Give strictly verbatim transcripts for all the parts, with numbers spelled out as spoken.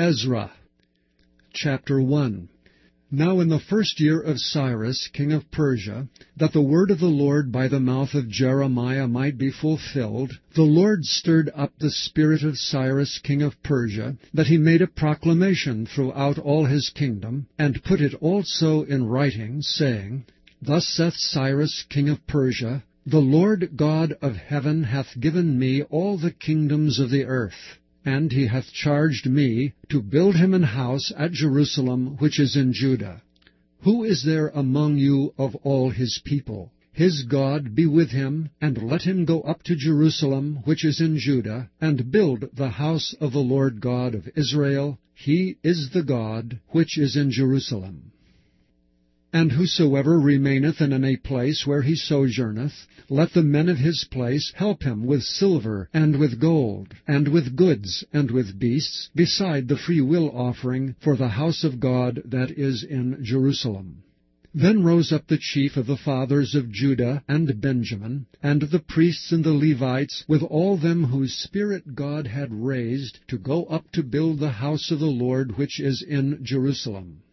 Ezra, chapter one. Now in the first year of Cyrus king of Persia, that the word of the Lord by the mouth of Jeremiah might be fulfilled, the Lord stirred up the spirit of Cyrus king of Persia, that he made a proclamation throughout all his kingdom, and put it also in writing, saying, Thus saith Cyrus king of Persia, The Lord God of heaven hath given me all the kingdoms of the earth. And he hath charged me to build him an house at Jerusalem, which is in Judah. Who is there among you of all his people? His God be with him, and let him go up to Jerusalem, which is in Judah, and build the house of the Lord God of Israel. He is the God which is in Jerusalem. And whosoever remaineth in any place where he sojourneth, let the men of his place help him with silver, and with gold, and with goods, and with beasts, beside the freewill offering for the house of God that is in Jerusalem. Then rose up the chief of the fathers of Judah and Benjamin, and the priests and the Levites, with all them whose spirit God had raised, to go up to build the house of the Lord which is in Jerusalem.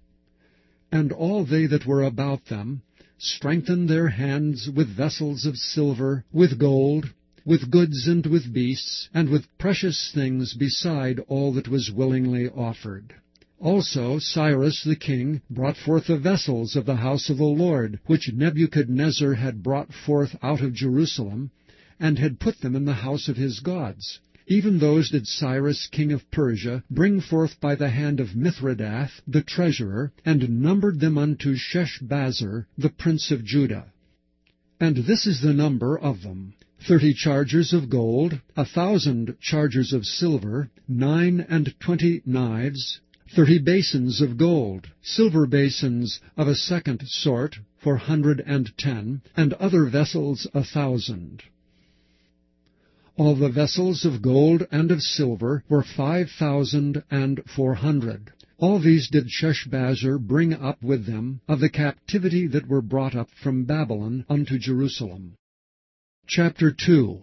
And all they that were about them strengthened their hands with vessels of silver, with gold, with goods and with beasts, and with precious things beside all that was willingly offered. Also Cyrus the king brought forth the vessels of the house of the Lord, which Nebuchadnezzar had brought forth out of Jerusalem, and had put them in the house of his gods. Even those did Cyrus king of Persia bring forth by the hand of Mithredath the treasurer, and numbered them unto Sheshbazzar the prince of Judah. And this is the number of them: thirty chargers of gold, a thousand chargers of silver, nine and twenty knives, thirty basins of gold, silver basins of a second sort, four hundred and ten, and other vessels a thousand. All the vessels of gold and of silver were five thousand and four hundred. All these did Sheshbazzar bring up with them of the captivity that were brought up from Babylon unto Jerusalem. Chapter two.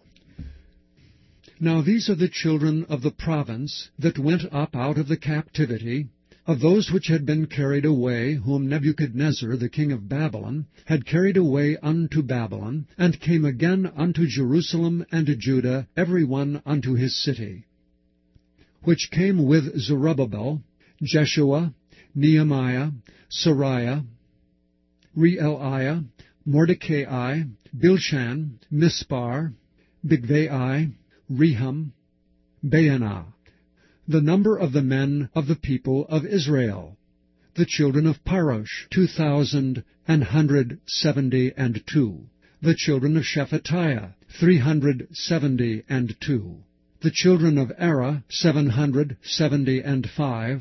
Now these are the children of the province that went up out of the captivity, of those which had been carried away, whom Nebuchadnezzar the king of Babylon had carried away unto Babylon, and came again unto Jerusalem and Judah, every one unto his city. Which came with Zerubbabel, Jeshua, Nehemiah, Sariah, Reelaiah, Mordecai, Bilshan, Mispar, Bigvai, Rehum, Baanah. The number of the men of the people of Israel, the children of Parosh, two thousand an hundred seventy and two. The children of Shephatiah, three hundred seventy and two. The children of Era, seven hundred seventy and five.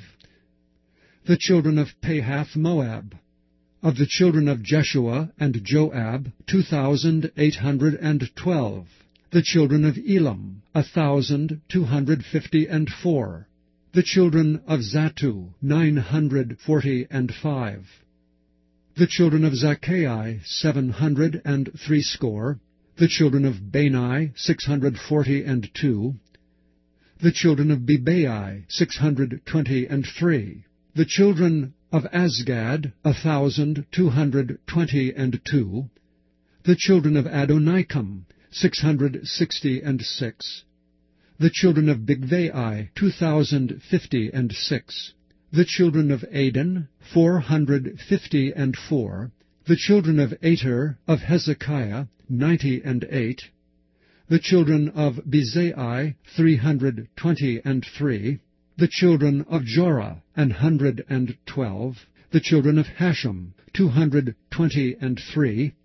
The children of Pahath Moab. Of the children of Jeshua and Joab, two thousand eight hundred and twelve. The children of Elam, a thousand two hundred fifty and four. The children of Zattu, nine hundred forty and five. The children of Zacchai, seven hundred and threescore. The children of Bani, six hundred forty and two. The children of Bebai, six hundred twenty and three. The children of Azgad, a thousand two hundred twenty and two. The children of Adonikam, six hundred sixty and six. The children of Bigvai, two thousand fifty and six. The children of Adin, four hundred fifty and four. The children of Ater of Hezekiah, ninety and eight. The children of Bezai, three hundred twenty and three. The children of Jorah, an hundred and twelve. The children of Hashem, two hundred twenty and three.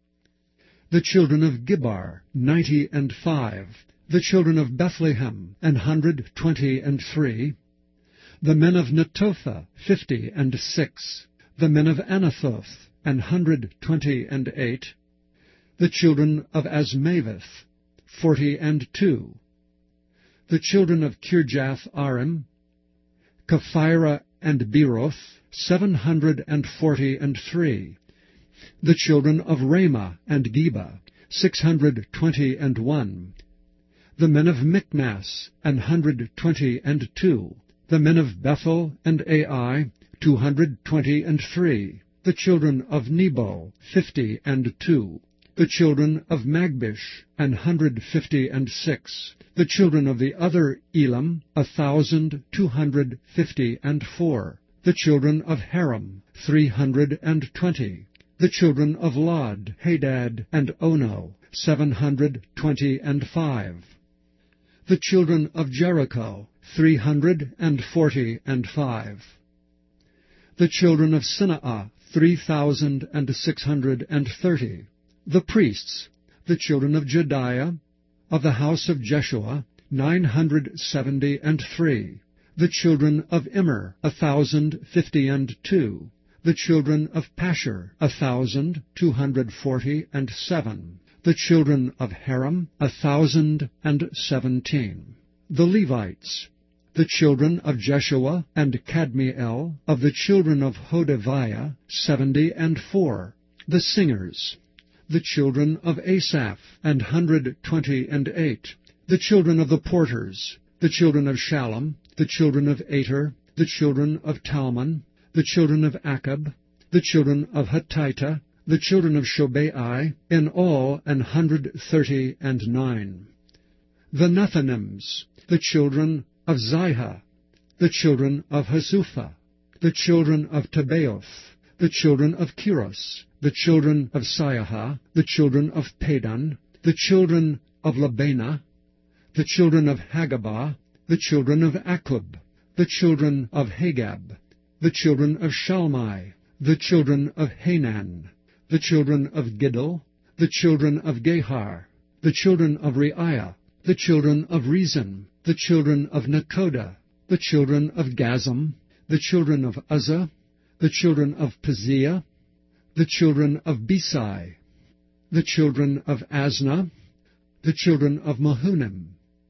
The children of Gibbar, ninety and five. The children of Bethlehem, an hundred twenty and three. The men of Netopha, fifty and six. The men of Anathoth, an hundred twenty and eight. The children of Asmaveth, forty and two. The children of Kirjath Arim, Kephirah and Beeroth, seven hundred and forty and three. The children of Ramah and Geba, six hundred twenty and one. The men of Michmas, an hundred twenty and two. The men of Bethel and Ai, two hundred twenty and three. The children of Nebo, fifty and two. The children of Magbish, an hundred fifty and six. The children of the other Elam, a thousand two hundred fifty and four. The children of Haram, three hundred and twenty. The children of Lod, Hadad, and Ono, seven hundred twenty and five. The children of Jericho, three hundred and forty and five. The children of Sineah, three thousand and six hundred and thirty. The priests, the children of Jediah, of the house of Jeshua, nine hundred seventy and three. The children of Immer, a thousand fifty and two. The children of Pashur, a thousand two hundred forty and seven. The children of Haram, a thousand and seventeen. The Levites, the children of Jeshua and Kadmiel, of the children of Hodaviah, seventy and four. The singers, the children of Asaph, an hundred twenty and eight. The children of the porters, the children of Shallum, the children of Ater, the children of Talmon, the children of Akab, the children of Hatita, the children of Shobai, in all an hundred thirty and nine. The Nethinims, the children of Ziha, the children of Hasupha, the children of Tabaoth, the children of Kiros, the children of Siaha, the children of Padan, the children of Labana, the children of Hagabah, the children of Akub, the children of Hagab, the children of Shalmai, the children of Hanan, the children of Giddel, the children of Gehar, the children of Reiah, the children of Rezin, the children of Nekoda, the children of Gazam, the children of Uzzah, the children of Paziah, the children of Besai, the children of Asna, the children of Mahunim,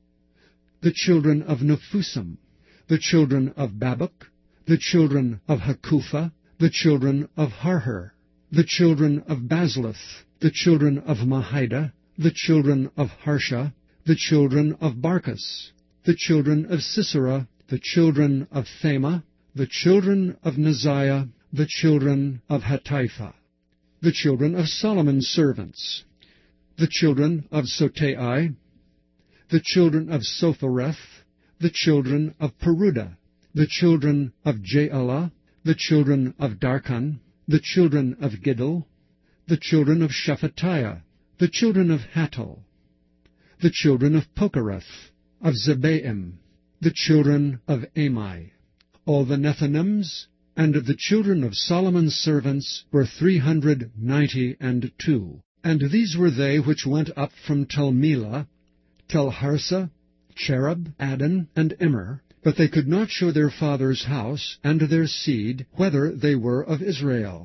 the children of Nephusim, the children of Babuk, the children of Hakupha, the children of Harher, the children of Bazluth, the children of Mahida, the children of Harsha, the children of Barkos, the children of Sisera, the children of Thema, the children of Neziah, the children of Hatipha, the children of Solomon's servants, the children of Sotai, the children of Sophereth, the children of Peruda, the children of Jaala, the children of Darkon, the children of Giddel, the children of Shephatiah, the children of Hattil, the children of Pokereth, of Zebaim, the children of Amai. All the Nethinims and the children of Solomon's servants were three hundred ninety and two. And these were they which went up from Telmelah, Telharsa, Cherub, Adon, and Immer, but they could not show their father's house and their seed, whether they were of Israel.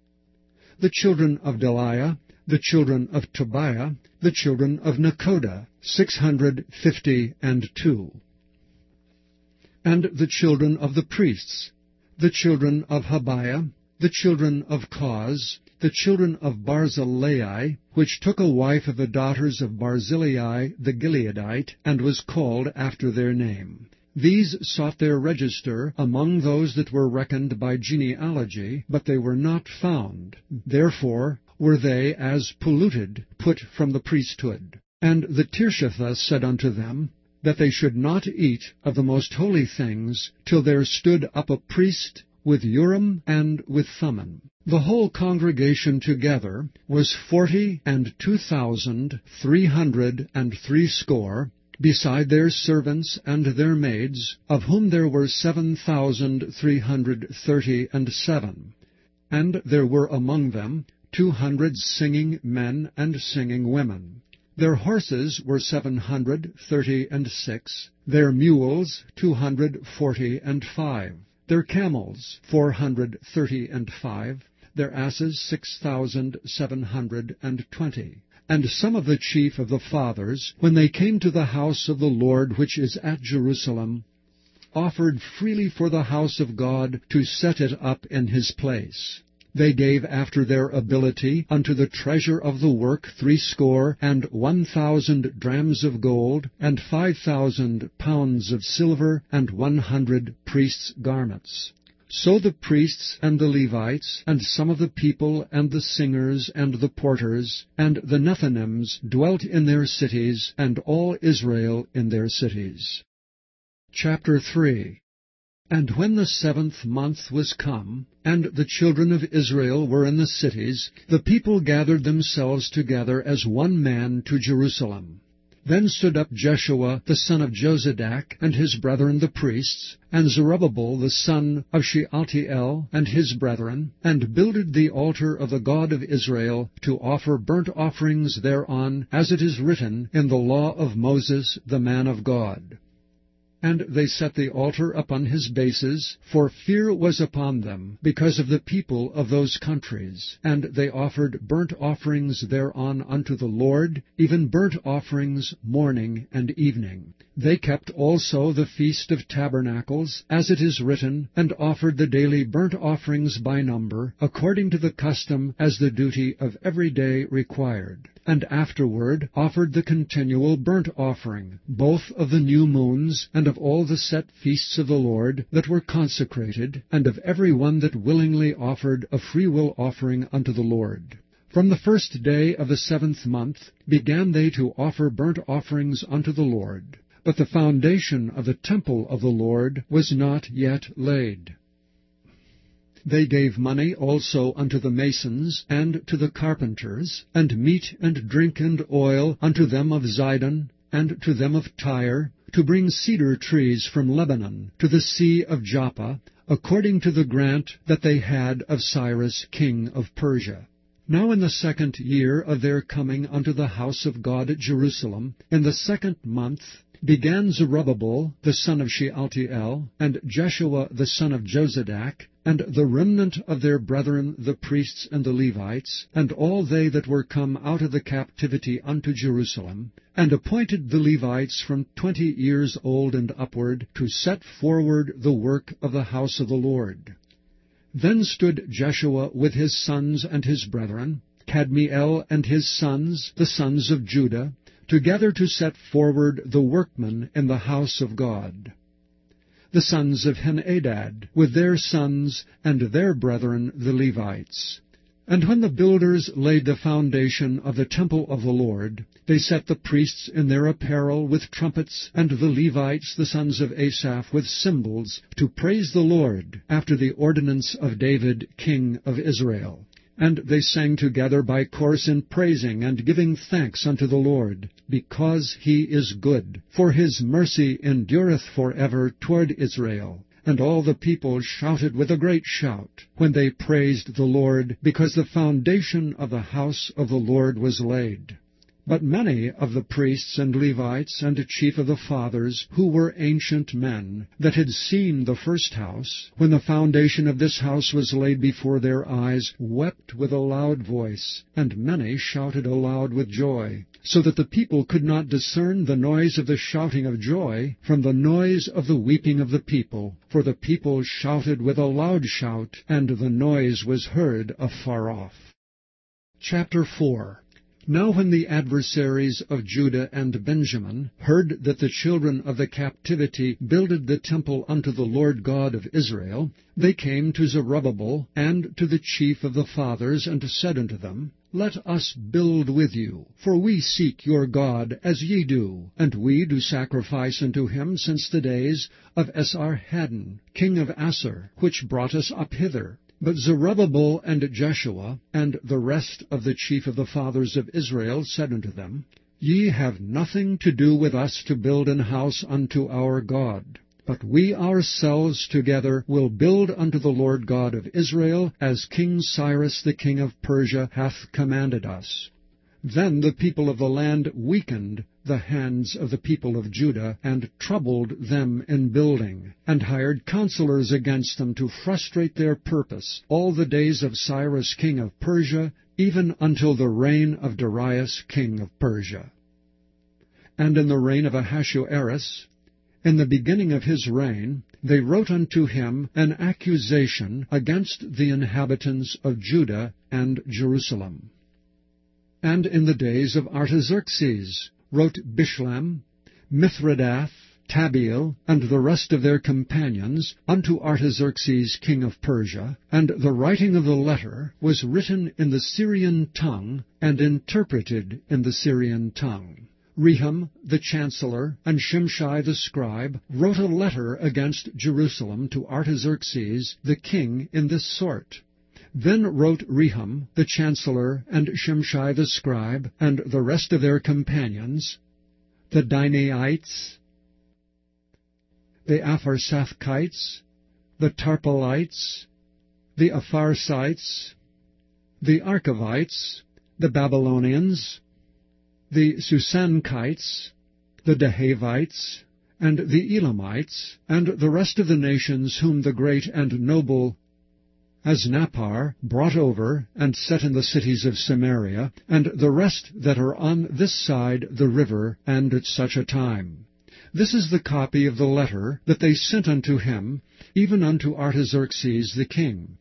The children of Deliah, the children of Tobiah, the children of Nekoda, six hundred fifty and two. And the children of the priests, the children of Habiah, the children of Koz, the children of Barzillai, which took a wife of the daughters of Barzillai the Gileadite, and was called after their name. These sought their register among those that were reckoned by genealogy, but they were not found. Therefore were they, as polluted, put from the priesthood. And the Tirshatha said unto them, that they should not eat of the most holy things, till there stood up a priest with Urim and with Thummim. The whole congregation together was forty and two thousand three hundred and threescore, beside their servants and their maids, of whom there were seven thousand three hundred thirty and seven. And there were among them two hundred singing men and singing women. Their horses were seven hundred thirty and six, their mules two hundred forty and five, their camels four hundred thirty and five, their asses six thousand seven hundred and twenty. And some of the chief of the fathers, when they came to the house of the Lord which is at Jerusalem, offered freely for the house of God to set it up in his place. They gave after their ability unto the treasure of the work threescore and one thousand drams of gold, and five thousand pounds of silver, and one hundred priests' garments. So the priests and the Levites, and some of the people, and the singers, and the porters, and the Nethinims dwelt in their cities, and all Israel in their cities. Chapter three. And when the seventh month was come, and the children of Israel were in the cities, the people gathered themselves together as one man to Jerusalem. Then stood up Jeshua the son of Jozadak, and his brethren the priests, and Zerubbabel the son of Shealtiel, and his brethren, and builded the altar of the God of Israel, to offer burnt offerings thereon, as it is written in the law of Moses the man of God. And they set the altar upon his bases, for fear was upon them, because of the people of those countries. And they offered burnt offerings thereon unto the Lord, even burnt offerings morning and evening. They kept also the feast of tabernacles, as it is written, and offered the daily burnt offerings by number, according to the custom as the duty of every day required. And afterward offered the continual burnt offering, both of the new moons, and of all the set feasts of the Lord that were consecrated, and of every one that willingly offered a freewill offering unto the Lord. From the first day of the seventh month began they to offer burnt offerings unto the Lord. But the foundation of the temple of the Lord was not yet laid. They gave money also unto the masons, and to the carpenters, and meat and drink and oil unto them of Zidon, and to them of Tyre, to bring cedar trees from Lebanon to the sea of Joppa, according to the grant that they had of Cyrus king of Persia. Now in the second year of their coming unto the house of God at Jerusalem, in the second month, began Zerubbabel the son of Shealtiel, and Jeshua the son of Jozadak, and the remnant of their brethren the priests and the Levites, and all they that were come out of the captivity unto Jerusalem, and appointed the Levites from twenty years old and upward, to set forward the work of the house of the Lord. Then stood Jeshua with his sons and his brethren, Kadmiel and his sons, the sons of Judah, together to set forward the workmen in the house of God. The sons of Henadad, with their sons and their brethren the Levites. And when the builders laid the foundation of the temple of the Lord, they set the priests in their apparel with trumpets, and the Levites, the sons of Asaph, with cymbals, to praise the Lord, after the ordinance of David king of Israel. And they sang together by course in praising and giving thanks unto the Lord, because he is good, for his mercy endureth for ever toward Israel. And all the people shouted with a great shout, when they praised the Lord, because the foundation of the house of the Lord was laid. But many of the priests and Levites and chief of the fathers, who were ancient men, that had seen the first house, when the foundation of this house was laid before their eyes, wept with a loud voice, and many shouted aloud with joy, so that the people could not discern the noise of the shouting of joy from the noise of the weeping of the people. For the people shouted with a loud shout, and the noise was heard afar off. Chapter four. Now when the adversaries of Judah and Benjamin heard that the children of the captivity builded the temple unto the Lord God of Israel, they came to Zerubbabel and to the chief of the fathers, and said unto them, Let us build with you, for we seek your God as ye do, and we do sacrifice unto him since the days of Esarhaddon, king of Assur, which brought us up hither. But Zerubbabel and Jeshua and the rest of the chief of the fathers of Israel said unto them, Ye have nothing to do with us to build an house unto our God, but we ourselves together will build unto the Lord God of Israel, as King Cyrus the king of Persia hath commanded us. Then the people of the land weakened the hands of the people of Judah, and troubled them in building, and hired counselors against them to frustrate their purpose, all the days of Cyrus king of Persia, even until the reign of Darius king of Persia. And in the reign of Ahasuerus, In the beginning of his reign they wrote unto him an accusation against the inhabitants of Judah and Jerusalem. And in the days of Artaxerxes wrote Bishlam, Mithredath, Tabeel, and the rest of their companions unto Artaxerxes king of Persia, and the writing of the letter was written in the Syrian tongue, and interpreted in the Syrian tongue. Rehum the chancellor and Shimshai the scribe wrote a letter against Jerusalem to Artaxerxes the king in this sort. Then wrote Rehum the chancellor and Shimshai the scribe and the rest of their companions, the Dinaites, the Apharsathites, the Tarpelites, the Apharsites, the Archavites, the Babylonians, the Susankites, the Dahavites, and the Elamites, and the rest of the nations whom the great and noble Asnappar brought over and set in the cities of Samaria, and the rest that are on this side the river, and at such a time. This is the copy of the letter that they sent unto him, even unto Artaxerxes the king.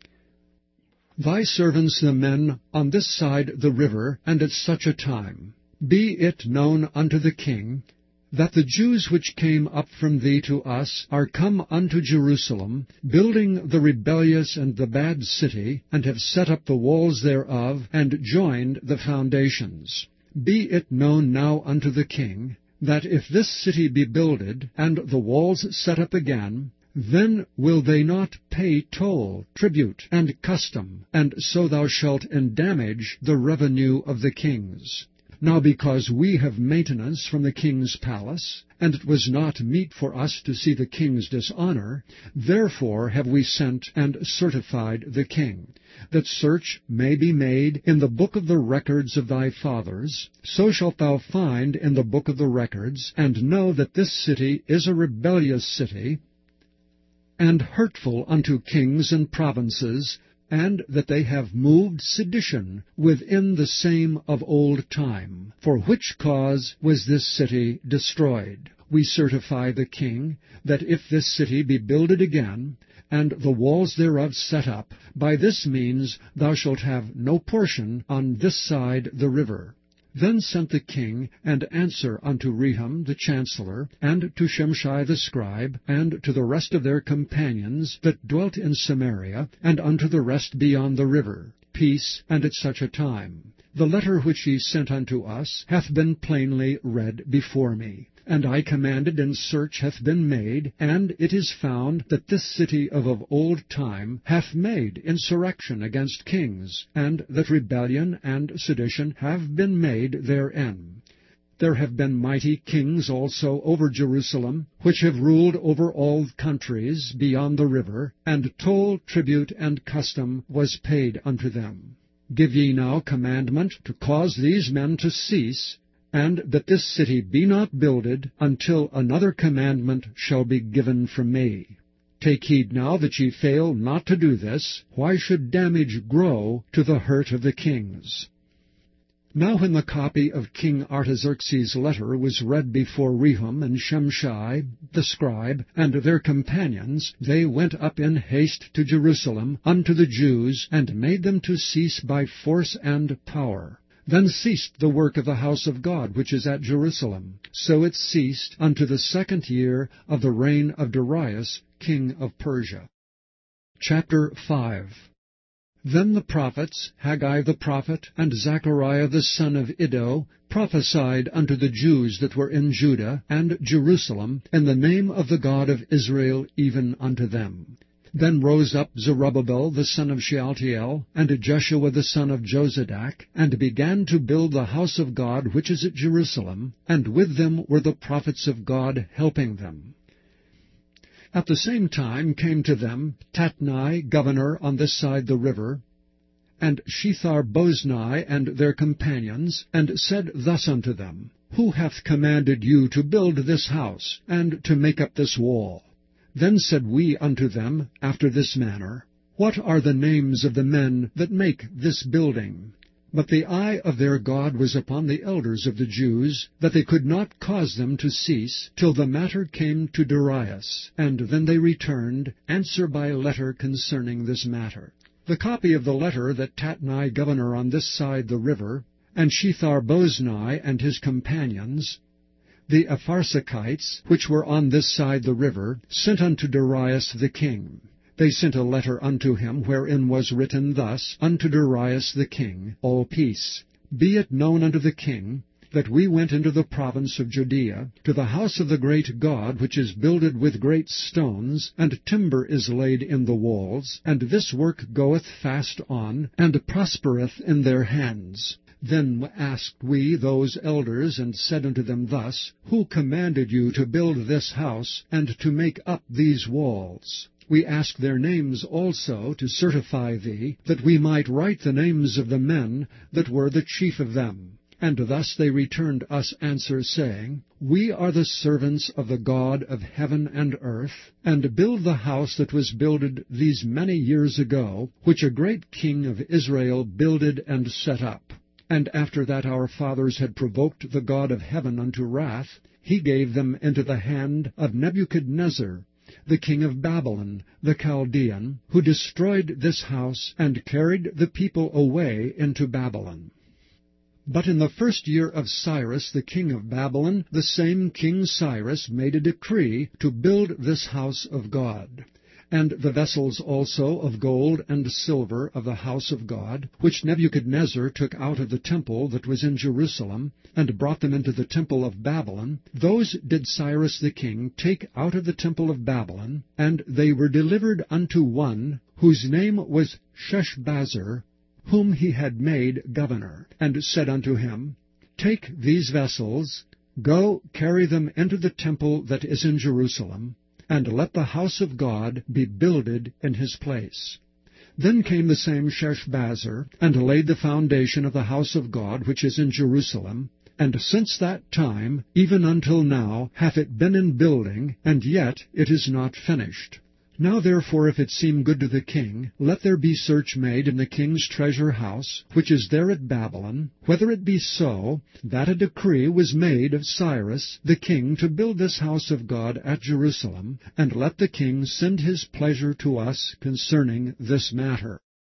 Thy servants the men on this side the river, and at such a time. Be it known unto the king, that the Jews which came up from thee to us are come unto Jerusalem, building the rebellious and the bad city, and have set up the walls thereof, and joined the foundations. Be it known now unto the king, that if this city be builded, and the walls set up again, then will they not pay toll, tribute, and custom, and so thou shalt endamage the revenue of the kings. Now because we have maintenance from the king's palace, and it was not meet for us to see the king's dishonor, therefore have we sent and certified the king, that search may be made in the book of the records of thy fathers. So shalt thou find in the book of the records, and know that this city is a rebellious city, and hurtful unto kings and provinces, and that they have moved sedition within the same of old time, for which cause was this city destroyed. We certify the king, that if this city be builded again, and the walls thereof set up, by this means thou shalt have no portion on this side the river. Then sent the king an answer unto Rehum the chancellor, and to Shimshai the scribe, and to the rest of their companions that dwelt in Samaria, and unto the rest beyond the river, peace, and at such a time. The letter which he sent unto us hath been plainly read before me. And I commanded, and search hath been made, and it is found that this city of of old time hath made insurrection against kings, and that rebellion and sedition have been made therein. There have been mighty kings also over Jerusalem, which have ruled over all countries beyond the river, and toll, tribute, and custom was paid unto them. Give ye now commandment to cause these men to cease, and that this city be not builded until another commandment shall be given from me. Take heed now that ye fail not to do this. Why should damage grow to the hurt of the kings? Now when the copy of King Artaxerxes' letter was read before Rehum and Shimshai the scribe and their companions, they went up in haste to Jerusalem unto the Jews, and made them to cease by force and power. Then ceased the work of the house of God which is at Jerusalem. So it ceased unto the second year of the reign of Darius king of Persia. Chapter five. Then the prophets, Haggai the prophet, and Zechariah the son of Iddo, prophesied unto the Jews that were in Judah and Jerusalem, in the name of the God of Israel, even unto them. Then rose up Zerubbabel the son of Shealtiel, and Jeshua the son of Jozadak, and began to build the house of God which is at Jerusalem, and with them were the prophets of God helping them. At the same time came to them Tatnai, governor on this side the river, and Shethar-boznai and their companions, and said thus unto them, Who hath commanded you to build this house, and to make up this wall? Then said we unto them after this manner, What are the names of the men that make this building? But the eye of their God was upon the elders of the Jews, that they could not cause them to cease, till the matter came to Darius. And then they returned, answer by letter concerning this matter. The copy of the letter that Tatnai, governor on this side the river, and Shethar-bozni and his companions, the Apharsachites, which were on this side the river, sent unto Darius the king. They sent a letter unto him, wherein was written thus, Unto Darius the king, all peace. Be it known unto the king, that we went into the province of Judea, to the house of the great God, which is builded with great stones, and timber is laid in the walls, and this work goeth fast on, and prospereth in their hands. Then asked we those elders, and said unto them thus, Who commanded you to build this house, and to make up these walls? We asked their names also, to certify thee, that we might write the names of the men that were the chief of them. And thus they returned us answer, saying, We are the servants of the God of heaven and earth, and build the house that was builded these many years ago, which a great king of Israel builded and set up. And after that our fathers had provoked the God of heaven unto wrath, he gave them into the hand of Nebuchadnezzar, the king of Babylon, the Chaldean, who destroyed this house, and carried the people away into Babylon. But in the first year of Cyrus the king of Babylon, the same King Cyrus made a decree to build this house of God. And the vessels also of gold and silver of the house of God, which Nebuchadnezzar took out of the temple that was in Jerusalem, and brought them into the temple of Babylon, those did Cyrus the king take out of the temple of Babylon, and they were delivered unto one, whose name was Sheshbazzar, whom he had made governor, and said unto him, Take these vessels, go carry them into the temple that is in Jerusalem, and let the house of God be builded in his place. Then came the same Sheshbazzar, and laid the foundation of the house of God which is in Jerusalem, and since that time, even until now, hath it been in building, and yet it is not finished. Now therefore, if it seem good to the king, let there be search made in the king's treasure house, which is there at Babylon, whether it be so, that a decree was made of Cyrus the king to build this house of God at Jerusalem, and let the king send his pleasure to us concerning this matter.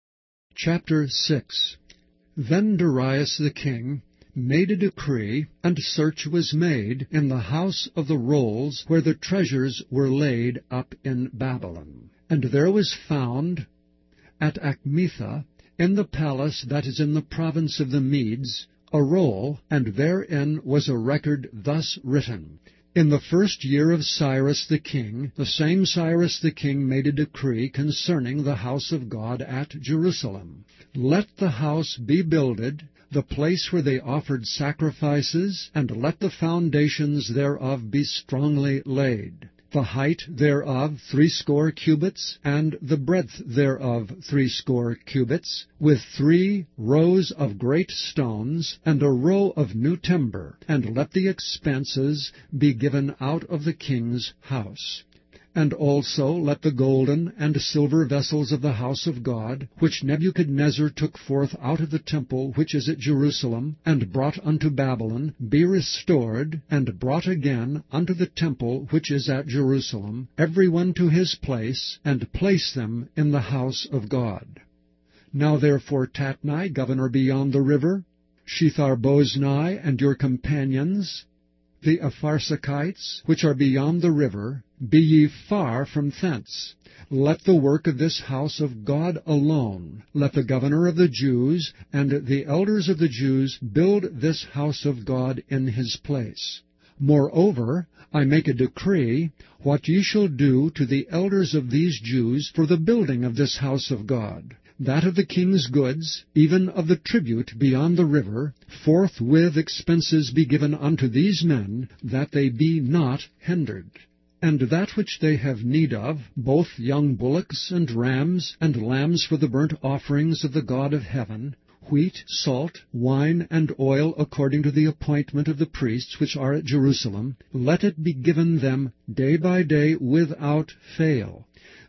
Chapter six. Then Darius the king made a decree, and search was made in the house of the rolls, where the treasures were laid up in Babylon. And there was found at Achmetha, in the palace that is in the province of the Medes, a roll, and therein was a record thus written, In the first year of Cyrus the king, the same Cyrus the king made a decree concerning the house of God at Jerusalem. Let the house be builded, the place where they offered sacrifices, and let the foundations thereof be strongly laid. The height thereof threescore cubits, and the breadth thereof threescore cubits, with three rows of great stones, and a row of new timber, and let the expenses be given out of the king's house. And also let the golden and silver vessels of the house of God, which Nebuchadnezzar took forth out of the temple which is at Jerusalem, and brought unto Babylon, be restored, and brought again unto the temple which is at Jerusalem, every one to his place, and place them in the house of God. Now therefore Tatnai, governor beyond the river, Shethar-bozni and your companions, the Apharsachites, which are beyond the river, be ye far from thence. Let the work of this house of God alone. Let the governor of the Jews and the elders of the Jews build this house of God in his place. Moreover, I make a decree, what ye shall do to the elders of these Jews for the building of this house of God, that of the king's goods, even of the tribute beyond the river, forthwith expenses be given unto these men, that they be not hindered. And that which they have need of, both young bullocks and rams, and lambs for the burnt offerings of the God of heaven, wheat, salt, wine, and oil, according to the appointment of the priests which are at Jerusalem, let it be given them day by day without fail,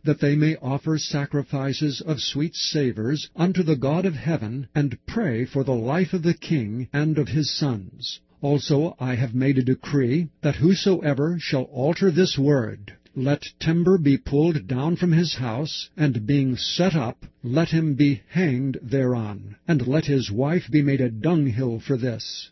that they may offer sacrifices of sweet savours unto the God of heaven, and pray for the life of the king and of his sons. Also I have made a decree, that whosoever shall alter this word, let timber be pulled down from his house, and being set up, let him be hanged thereon, and let his wife be made a dunghill for this.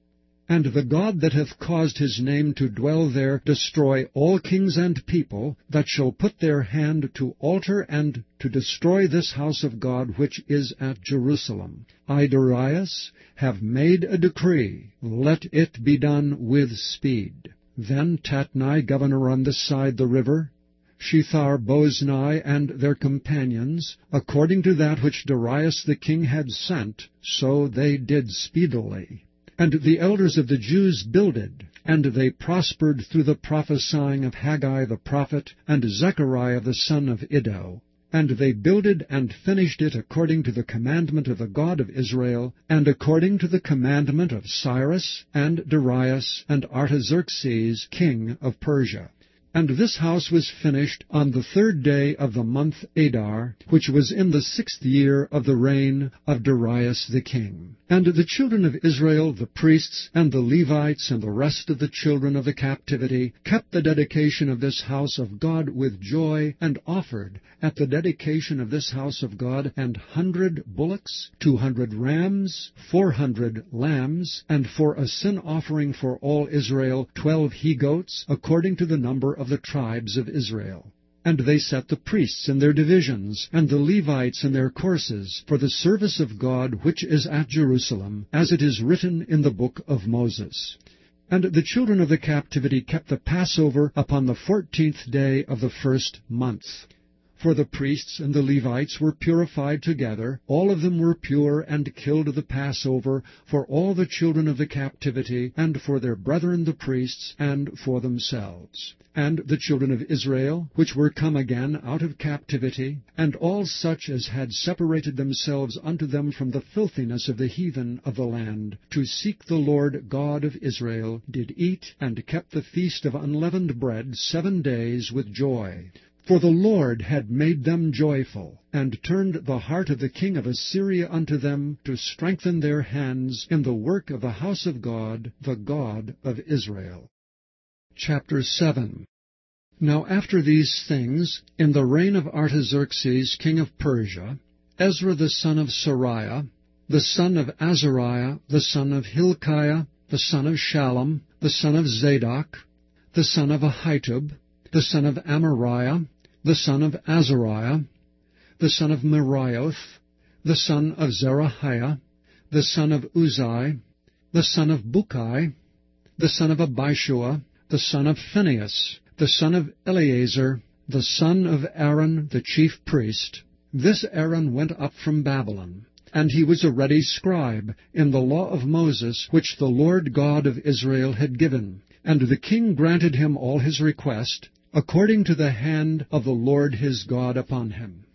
And the God that hath caused his name to dwell there destroy all kings and people that shall put their hand to alter and to destroy this house of God which is at Jerusalem. I, Darius, have made a decree, let it be done with speed. Then Tatnai, governor on this side the river, Shethar-boznai and their companions, according to that which Darius the king had sent, so they did speedily. And the elders of the Jews builded, and they prospered through the prophesying of Haggai the prophet, and Zechariah the son of Iddo. And they builded and finished it according to the commandment of the God of Israel, and according to the commandment of Cyrus, and Darius, and Artaxerxes, king of Persia. And this house was finished on the third day of the month Adar, which was in the sixth year of the reign of Darius the king. And the children of Israel, the priests, and the Levites, and the rest of the children of the captivity, kept the dedication of this house of God with joy, and offered at the dedication of this house of God an hundred bullocks, two hundred rams, four hundred lambs, and for a sin offering for all Israel twelve he-goats, according to the number of the tribes of Israel. And they set the priests in their divisions, and the Levites in their courses, for the service of God which is at Jerusalem, as it is written in the book of Moses. And the children of the captivity kept the Passover upon the fourteenth day of the first month. For the priests and the Levites were purified together, all of them were pure, and killed the Passover for all the children of the captivity, and for their brethren the priests, and for themselves. And the children of Israel, which were come again out of captivity, and all such as had separated themselves unto them from the filthiness of the heathen of the land, to seek the Lord God of Israel, did eat and kept the feast of unleavened bread seven days with joy. For the Lord had made them joyful, and turned the heart of the king of Assyria unto them, to strengthen their hands in the work of the house of God, the God of Israel. Chapter seven. Now after these things, in the reign of Artaxerxes king of Persia, Ezra the son of Sariah, the son of Azariah, the son of Hilkiah, the son of Shallum, the son of Zadok, the son of Ahitub, the son of Amariah, the son of Azariah, the son of Merioth, the son of Zerahiah, the son of Uzai, the son of Bukai, the son of Abishua, the son of Phinehas, the son of Eleazar, the son of Aaron the chief priest. This Aaron went up from Babylon, and he was a ready scribe in the law of Moses, which the Lord God of Israel had given. And the king granted him all his request, according to the hand of the Lord his God upon him.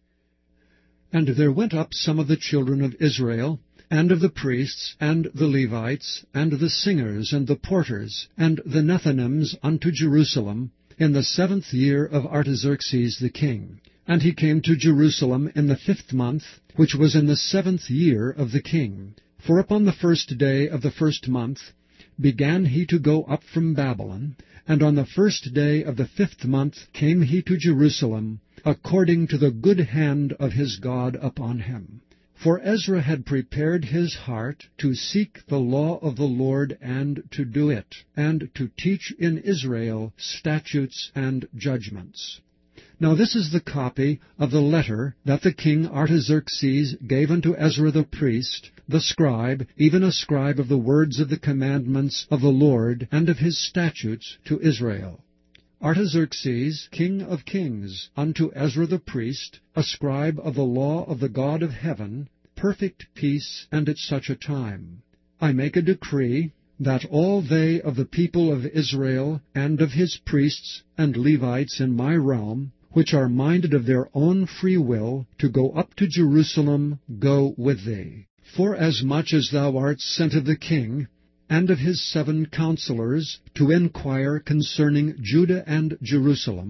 And there went up some of the children of Israel, and of the priests, and the Levites, and the singers, and the porters, and the Nethinims unto Jerusalem, in the seventh year of Artaxerxes the king. And he came to Jerusalem in the fifth month, which was in the seventh year of the king. For upon the first day of the first month began he to go up from Babylon, and on the first day of the fifth month came he to Jerusalem, according to the good hand of his God upon him. For Ezra had prepared his heart to seek the law of the Lord, and to do it, and to teach in Israel statutes and judgments. Now this is the copy of the letter that the king Artaxerxes gave unto Ezra the priest, the scribe, even a scribe of the words of the commandments of the Lord, and of his statutes to Israel. Artaxerxes, king of kings, unto Ezra the priest, a scribe of the law of the God of heaven, perfect peace, and at such a time. I make a decree, that all they of the people of Israel, and of his priests and Levites in my realm, which are minded of their own free will to go up to Jerusalem, go with thee. Forasmuch as thou art sent of the king, and of his seven counselors, to inquire concerning Judah and Jerusalem,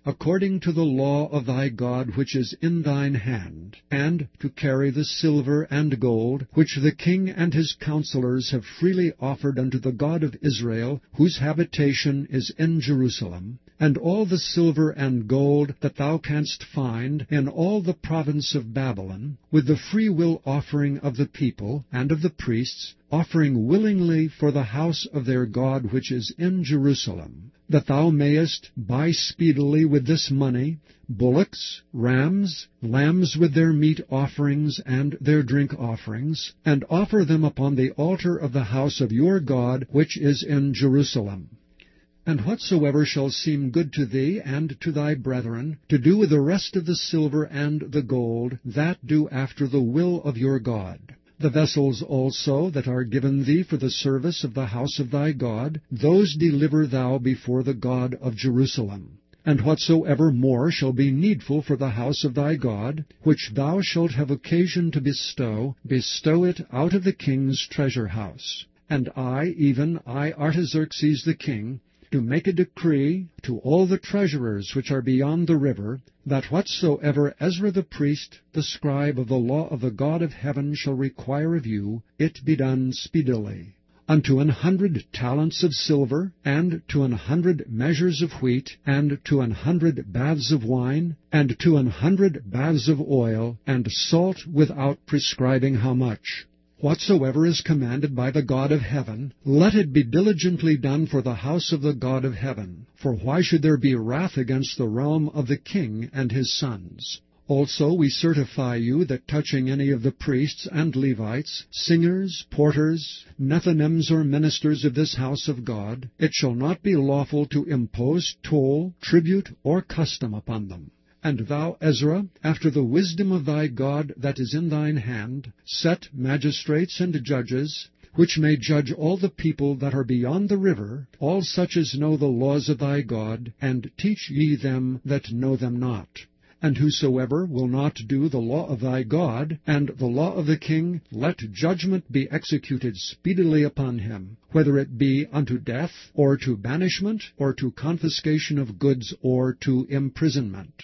according to the law of thy God which is in thine hand, and to carry the silver and gold, which the king and his counselors have freely offered unto the God of Israel, whose habitation is in Jerusalem, and all the silver and gold that thou canst find in all the province of Babylon, with the freewill offering of the people and of the priests, offering willingly for the house of their God which is in Jerusalem, that thou mayest buy speedily with this money bullocks, rams, lambs with their meat offerings and their drink offerings, and offer them upon the altar of the house of your God which is in Jerusalem. And whatsoever shall seem good to thee and to thy brethren, to do with the rest of the silver and the gold, that do after the will of your God. The vessels also that are given thee for the service of the house of thy God, those deliver thou before the God of Jerusalem. And whatsoever more shall be needful for the house of thy God, which thou shalt have occasion to bestow, bestow it out of the king's treasure house. And I, even I, Artaxerxes the king, do make a decree to all the treasurers which are beyond the river, that whatsoever Ezra the priest, the scribe of the law of the God of heaven, shall require of you, it be done speedily. Unto an hundred talents of silver, and to an hundred measures of wheat, and to an hundred baths of wine, and to an hundred baths of oil, and salt without prescribing how much. Whatsoever is commanded by the God of heaven, let it be diligently done for the house of the God of heaven. For why should there be wrath against the realm of the king and his sons? Also we certify you that touching any of the priests and Levites, singers, porters, Nethinims, or ministers of this house of God, it shall not be lawful to impose toll, tribute, or custom upon them. And thou, Ezra, after the wisdom of thy God that is in thine hand, set magistrates and judges, which may judge all the people that are beyond the river, all such as know the laws of thy God, and teach ye them that know them not. And whosoever will not do the law of thy God, and the law of the king, let judgment be executed speedily upon him, whether it be unto death, or to banishment, or to confiscation of goods, or to imprisonment.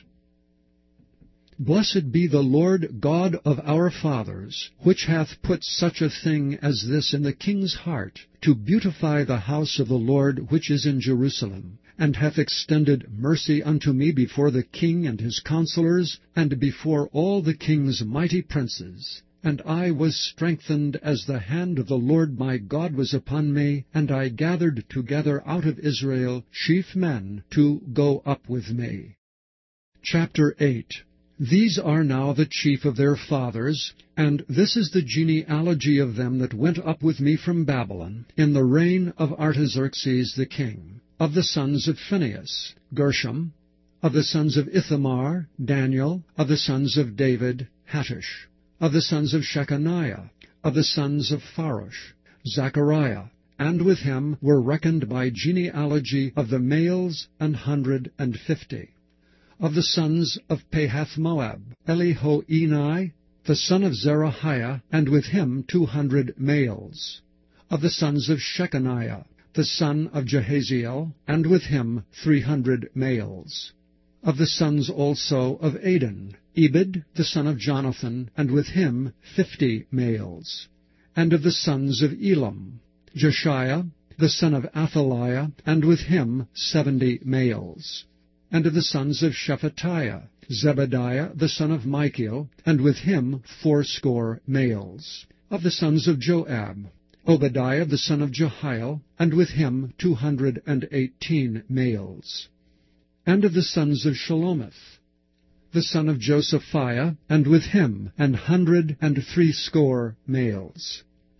Blessed be the Lord God of our fathers, which hath put such a thing as this in the king's heart, to beautify the house of the Lord which is in Jerusalem, and hath extended mercy unto me before the king and his counselors, and before all the king's mighty princes. And I was strengthened as the hand of the Lord my God was upon me, and I gathered together out of Israel chief men to go up with me. Chapter eight. These are now the chief of their fathers, and this is the genealogy of them that went up with me from Babylon, in the reign of Artaxerxes the king. Of the sons of Phinehas, Gershom. Of the sons of Ithamar, Daniel. Of the sons of David, Hattush. Of the sons of Shechaniah. Of the sons of Pharosh, Zechariah. And with him were reckoned by genealogy of the males an hundred and fifty. Of the sons of Pahath-Moab, Elihoenai, the son of Zerahiah, and with him two hundred males. Of the sons of Shechaniah, the son of Jehaziel, and with him three hundred males. Of the sons also of Adin, Ebed, the son of Jonathan, and with him fifty males. And of the sons of Elam, Jeshiah, the son of Athaliah, and with him seventy males. And of the sons of Shephatiah, Zebadiah the son of Michael, and with him fourscore males. Of the sons of Joab, Obadiah the son of Jehiel, and with him two hundred and eighteen males. And of the sons of Shelomith, the son of Josephiah, and with him an hundred and threescore males.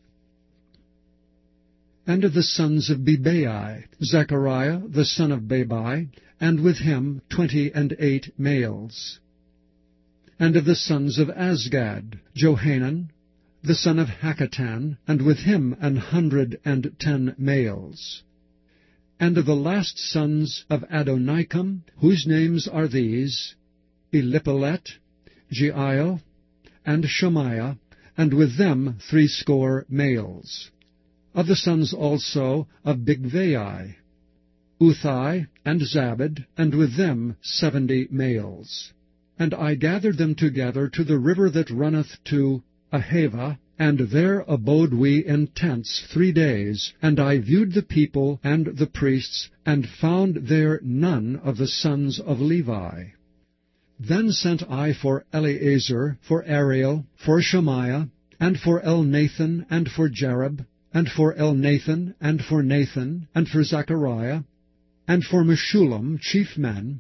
And of the sons of Bebai, Zechariah the son of Bebai, and with him twenty and eight males. And of the sons of Azgad, Johanan, the son of Hakatan, and with him an hundred and ten males. And of the last sons of Adonikam, whose names are these, Eliphelet, Jeiel, and Shemaiah, and with them threescore males. Of the sons also of Bigvai, Uthai, and Zabad, and with them seventy males. And I gathered them together to the river that runneth to Ahava, and there abode we in tents three days. And I viewed the people and the priests, and found there none of the sons of Levi. Then sent I for Eleazar, for Ariel, for Shemaiah, and for Elnathan, and for Jarib, and for Elnathan, and for Nathan, and for Zechariah, and for Meshullam, chief men,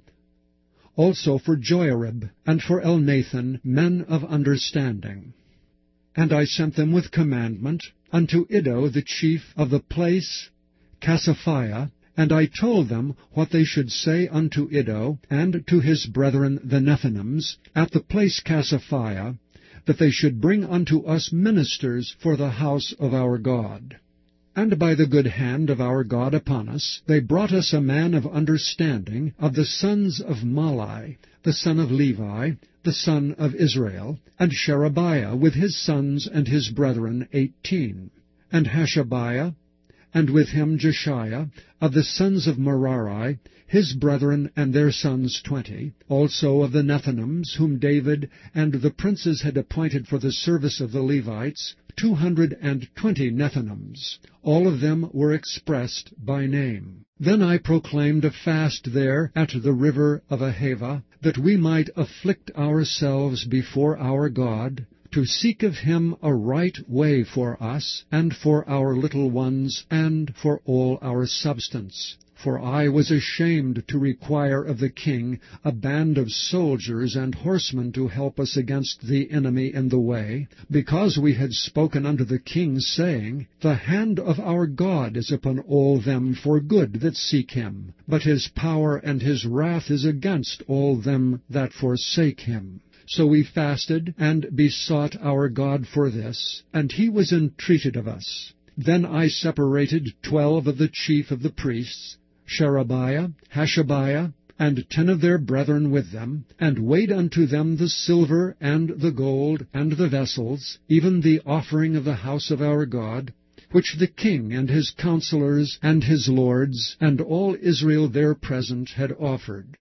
also for Joiarib, and for Elnathan, men of understanding. And I sent them with commandment unto Iddo the chief of the place Cassaphiah, and I told them what they should say unto Iddo, and to his brethren the Nethinims, at the place Cassaphiah, that they should bring unto us ministers for the house of our God. And by the good hand of our God upon us, they brought us a man of understanding of the sons of Malai, the son of Levi, the son of Israel, and Sherebiah with his sons and his brethren eighteen, and Hashabiah, and with him Jeshiah, of the sons of Merari, his brethren and their sons twenty, also of the Nethinims, whom David and the princes had appointed for the service of the Levites, two hundred and twenty Nethinims. All of them were expressed by name. Then I proclaimed a fast there at the river of Ahava, that we might afflict ourselves before our God, to seek of him a right way for us, and for our little ones, and for all our substance. For I was ashamed to require of the king a band of soldiers and horsemen to help us against the enemy in the way, because we had spoken unto the king, saying, The hand of our God is upon all them for good that seek him, but his power and his wrath is against all them that forsake him. So we fasted and besought our God for this, and he was entreated of us. Then I separated twelve of the chief of the priests, Sherebiah, Hashabiah, and ten of their brethren with them, and weighed unto them the silver, and the gold, and the vessels, even the offering of the house of our God, which the king and his counselors, and his lords, and all Israel there present had offered.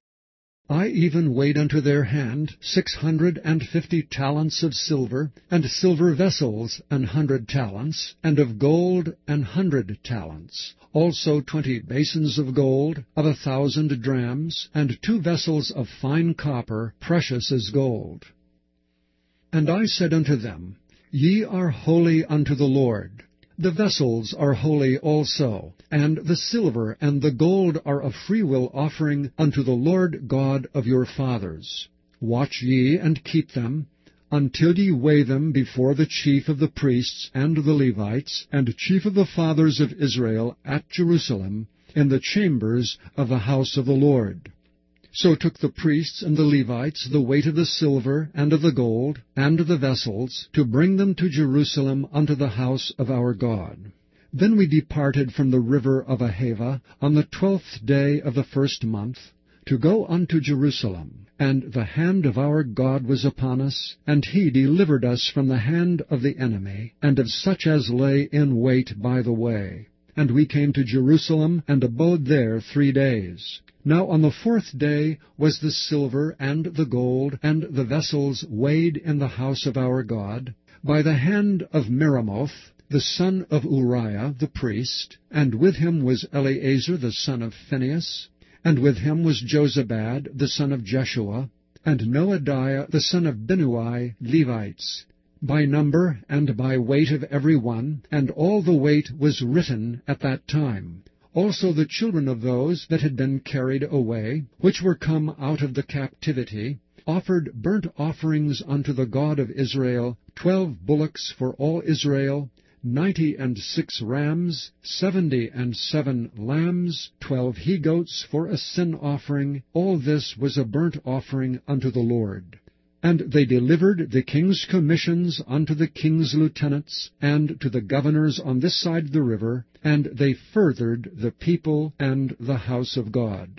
I even weighed unto their hand six hundred and fifty talents of silver, and silver vessels an hundred talents, and of gold an hundred talents, also twenty basins of gold, of a thousand drams, and two vessels of fine copper, precious as gold. And I said unto them, Ye are holy unto the Lord. The vessels are holy also, and the silver and the gold are a freewill offering unto the Lord God of your fathers. Watch ye and keep them, until ye weigh them before the chief of the priests and the Levites, and chief of the fathers of Israel at Jerusalem, in the chambers of the house of the Lord. So took the priests and the Levites the weight of the silver and of the gold and the vessels, to bring them to Jerusalem unto the house of our God. Then we departed from the river of Ahava on the twelfth day of the first month, to go unto Jerusalem. And the hand of our God was upon us, and he delivered us from the hand of the enemy, and of such as lay in wait by the way. And we came to Jerusalem, and abode there three days. Now on the fourth day was the silver and the gold and the vessels weighed in the house of our God, by the hand of Meremoth, the son of Uriah the priest, and with him was Eleazar the son of Phinehas, and with him was Jozabad the son of Jeshua, and Noadiah the son of Binnui, Levites, by number and by weight of every one, and all the weight was written at that time. Also the children of those that had been carried away, which were come out of the captivity, offered burnt offerings unto the God of Israel, twelve bullocks for all Israel, ninety and six rams, seventy and seven lambs, twelve he-goats for a sin offering. All this was a burnt offering unto the Lord. And they delivered the king's commissions unto the king's lieutenants, and to the governors on this side the river, and they furthered the people and the house of God.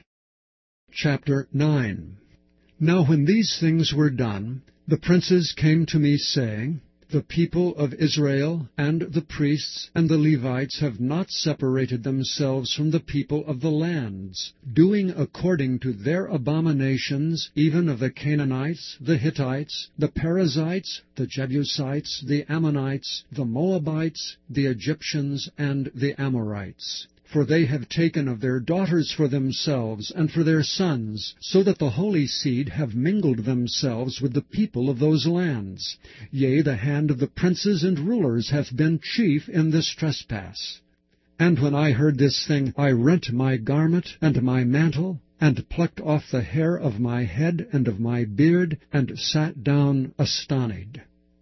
Chapter nine. Now when these things were done, the princes came to me, saying, The people of Israel and the priests and the Levites have not separated themselves from the people of the lands, doing according to their abominations, even of the Canaanites, the Hittites, the Perizzites, the Jebusites, the Ammonites, the Moabites, the Egyptians, and the Amorites. For they have taken of their daughters for themselves and for their sons, so that the holy seed have mingled themselves with the people of those lands. Yea, the hand of the princes and rulers hath been chief in this trespass. And when I heard this thing, I rent my garment and my mantle, and plucked off the hair of my head and of my beard, and sat down astonied.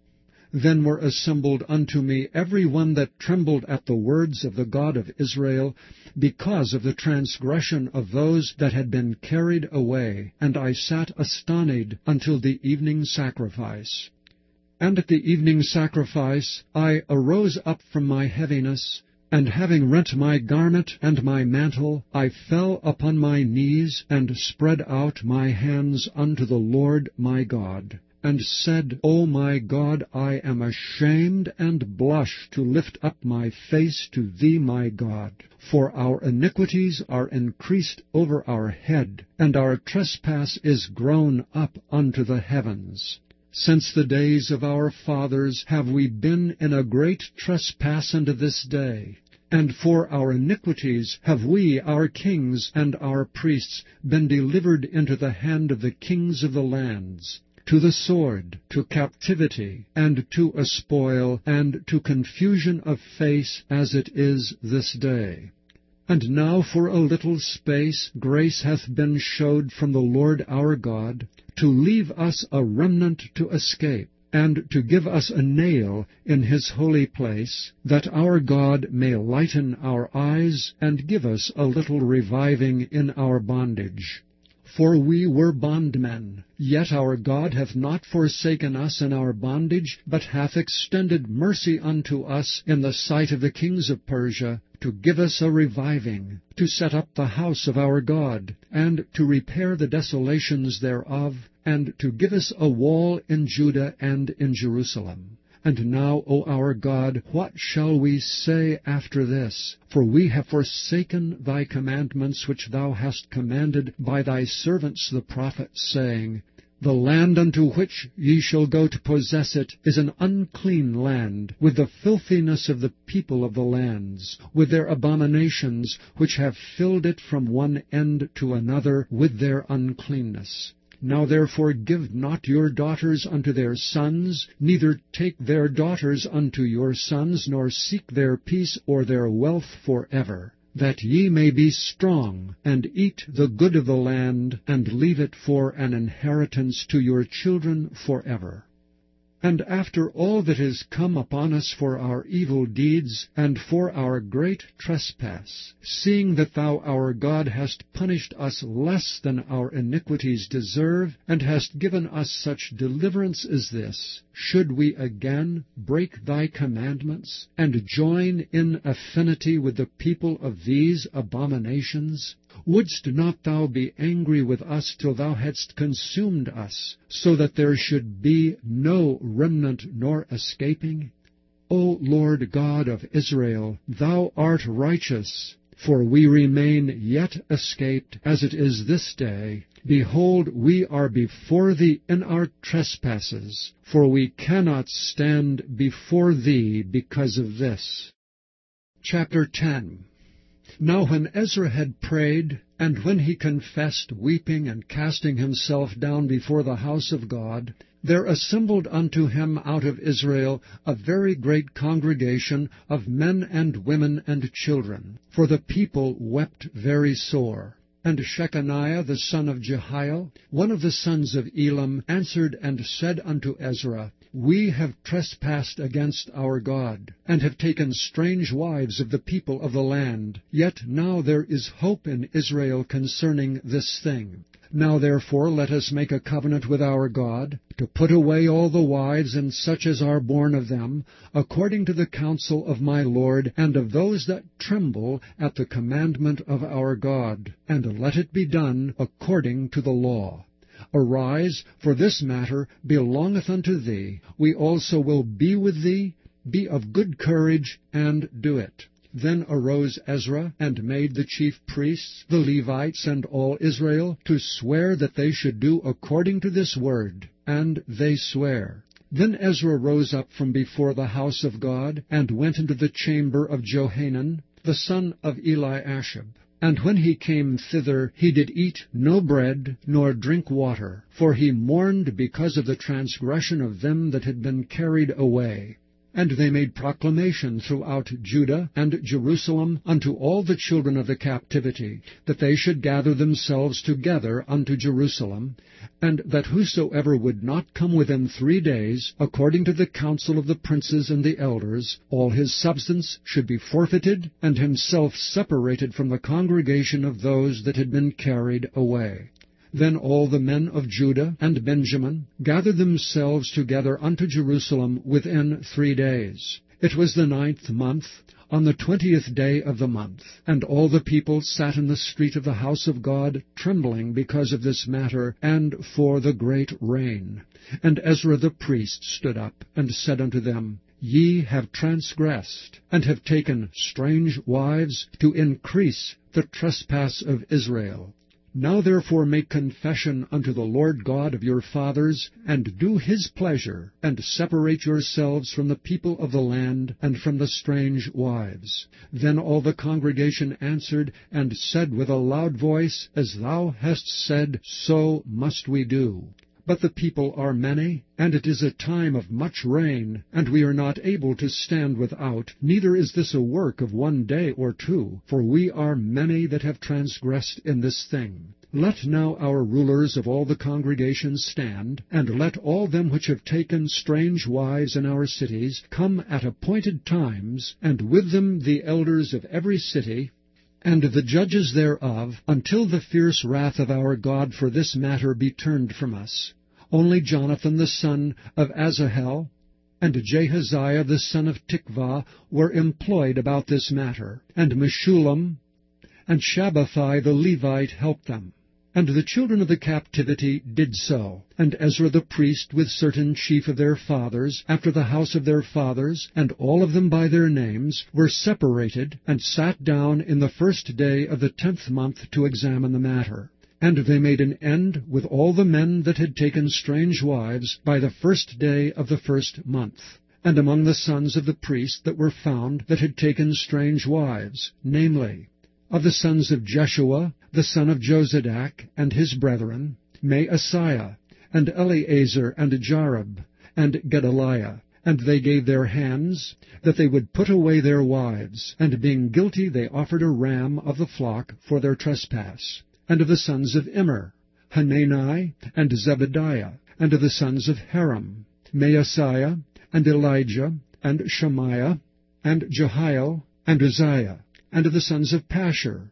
Then were assembled unto me every one that trembled at the words of the God of Israel, because of the transgression of those that had been carried away. And I sat astonied until the evening sacrifice. And at the evening sacrifice I arose up from my heaviness, and having rent my garment and my mantle, I fell upon my knees, and spread out my hands unto the Lord my God, and said, O my God, I am ashamed and blush to lift up my face to thee, my God. For our iniquities are increased over our head, and our trespass is grown up unto the heavens. Since the days of our fathers have we been in a great trespass unto this day. And for our iniquities have we, our kings and our priests, been delivered into the hand of the kings of the lands, to the sword, to captivity, and to a spoil, and to confusion of face, as it is this day. And now for a little space grace hath been showed from the Lord our God, to leave us a remnant to escape, and to give us a nail in his holy place, that our God may lighten our eyes, and give us a little reviving in our bondage. For we were bondmen, yet our God hath not forsaken us in our bondage, but hath extended mercy unto us in the sight of the kings of Persia, to give us a reviving, to set up the house of our God, and to repair the desolations thereof, and to give us a wall in Judah and in Jerusalem. And now, O our God, what shall we say after this? For we have forsaken thy commandments which thou hast commanded by thy servants the prophets, saying, The land unto which ye shall go to possess it is an unclean land, with the filthiness of the people of the lands, with their abominations, which have filled it from one end to another with their uncleanness. Now therefore give not your daughters unto their sons, neither take their daughters unto your sons, nor seek their peace or their wealth for ever, that ye may be strong, and eat the good of the land, and leave it for an inheritance to your children for ever. And after all that is come upon us for our evil deeds, and for our great trespass, seeing that thou our God hast punished us less than our iniquities deserve, and hast given us such deliverance as this, should we again break thy commandments, and join in affinity with the people of these abominations? Wouldst not thou be angry with us till thou hadst consumed us, so that there should be no remnant nor escaping? O Lord God of Israel, thou art righteous, for we remain yet escaped, as it is this day. Behold, we are before thee in our trespasses, for we cannot stand before thee because of this. Chapter ten. Now when Ezra had prayed, and when he confessed, weeping and casting himself down before the house of God, there assembled unto him out of Israel a very great congregation of men and women and children, for the people wept very sore. And Shechaniah the son of Jehiel, one of the sons of Elam, answered and said unto Ezra, We have trespassed against our God, and have taken strange wives of the people of the land. Yet now there is hope in Israel concerning this thing. Now therefore let us make a covenant with our God, to put away all the wives and such as are born of them, according to the counsel of my Lord, and of those that tremble at the commandment of our God, and let it be done according to the law. Arise, for this matter belongeth unto thee. We also will be with thee. Be of good courage, and do it. Then arose Ezra, and made the chief priests, the Levites, and all Israel, to swear that they should do according to this word. And they sware. Then Ezra rose up from before the house of God, and went into the chamber of Johanan, the son of Eliashib. And when he came thither, he did eat no bread, nor drink water, for he mourned because of the transgression of them that had been carried away. And they made proclamation throughout Judah and Jerusalem unto all the children of the captivity, that they should gather themselves together unto Jerusalem, and that whosoever would not come within three days, according to the counsel of the princes and the elders, all his substance should be forfeited, and himself separated from the congregation of those that had been carried away. Then all the men of Judah and Benjamin gathered themselves together unto Jerusalem within three days. It was the ninth month, on the twentieth day of the month. And all the people sat in the street of the house of God, trembling because of this matter, and for the great rain. And Ezra the priest stood up, and said unto them, Ye have transgressed, and have taken strange wives, to increase the trespass of Israel. Now therefore make confession unto the Lord God of your fathers, and do his pleasure, and separate yourselves from the people of the land, and from the strange wives. Then all the congregation answered, and said with a loud voice, As thou hast said, so must we do. But the people are many, and it is a time of much rain, and we are not able to stand without, neither is this a work of one day or two, for we are many that have transgressed in this thing. Let now our rulers of all the congregations stand, and let all them which have taken strange wives in our cities come at appointed times, and with them the elders of every city, and the judges thereof, until the fierce wrath of our God for this matter be turned from us. Only Jonathan the son of Asahel, and Jehaziah the son of Tikvah, were employed about this matter, and Meshullam and Shabbathai the Levite helped them. And the children of the captivity did so. And Ezra the priest with certain chief of their fathers, after the house of their fathers, and all of them by their names, were separated, and sat down in the first day of the tenth month to examine the matter. And they made an end with all the men that had taken strange wives by the first day of the first month. And among the sons of the priest that were found that had taken strange wives, namely, of the sons of Jeshua, the son of Jozadak, and his brethren, Maaseiah, and Eleazar, and Jarib, and Gedaliah. And they gave their hands, that they would put away their wives. And being guilty, they offered a ram of the flock for their trespass. And of the sons of Immer, Hanani, and Zebediah. And of the sons of Haram, Maaseiah, and Elijah, and Shemaiah, and Jehiel, and Uzziah. And of the sons of Pashur,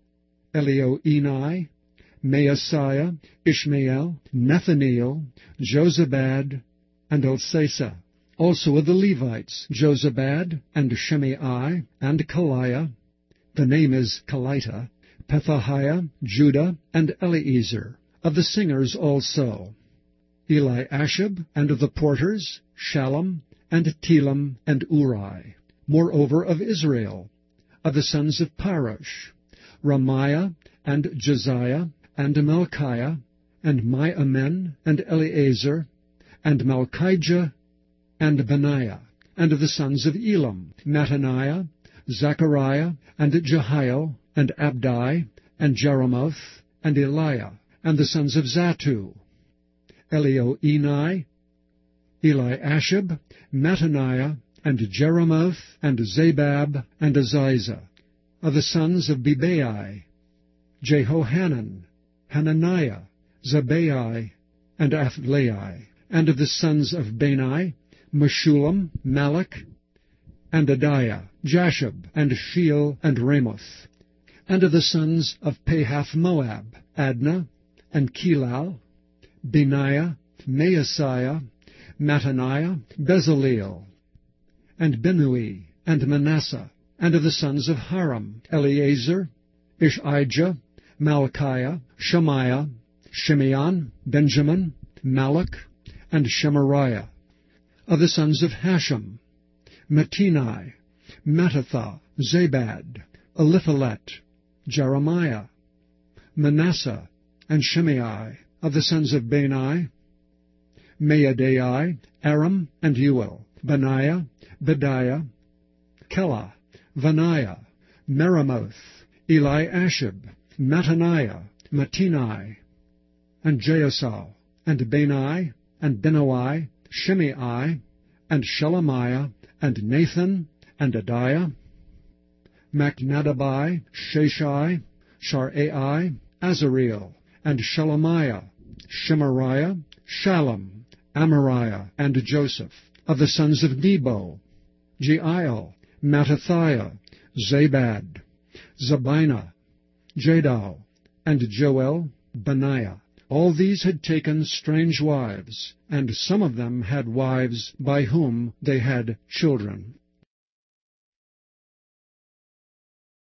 Elioenai, Maaseiah, Ishmael, Nethaniel, Jozabad, and Elsasah. Also of the Levites, Jozabad, and Shimei, and Kaliah, the name is Kelita, Pethahiah, Judah, and Eliezer. Of the singers also, Eliashib, and of the porters, Shallum, and Telem, and Uri. Moreover of Israel, of the sons of Parosh, Ramiah, and Josiah, and Malchiah, and Miamin, and Eleazar, and Malchijah, and Benaiah. And of the sons of Elam, Mattaniah, Zechariah, and Jehiel, and Abdi, and Jeremoth, and Eliah. And the sons of Zatu, Elioenai, Eliashib, Mattaniah, and Jeremoth, and Zabab, and Aziza. Of the sons of Bebai, Jehohanan, Hananiah, Zabai, and Athlai. And of the sons of Bani, Meshullam, Malach, and Adiah, Jashub, and Sheel, and Ramoth. And of the sons of Pahath-Moab, Adnah, and Kelal, Benaiah, Maaseiah, Mattaniah, Bezaleel, and Benui, and Manasseh. And of the sons of Haram, Eleazar, Ishijah, Malchiah, Shemaiah, Shimeon, Benjamin, Malach, and Shemariah. Of the sons of Hashem, Mattani, Mattatha, Zabad, Eliphalet, Jeremiah, Manasseh, and Shimei. Of the sons of Bani, Maadai, Aram, and Uel, Benaiah, Bediah, Kela, Vaniah, Meremoth, Eliashib, Mattaniah, Mattani, and Jaasal, and Bani, and Benoi, Shimei, and Shelemiah, and Nathan, and Adiah, Machnadabai, Shashai, Sharai, Azareel, and Shelemiah, Shemariah, Shallum, Amariah, and Joseph. Of the sons of Nebo, Jeiel, Mattathiah, Zabad, Zabina, Jadal, and Joel, Benaiah. All these had taken strange wives, and some of them had wives by whom they had children.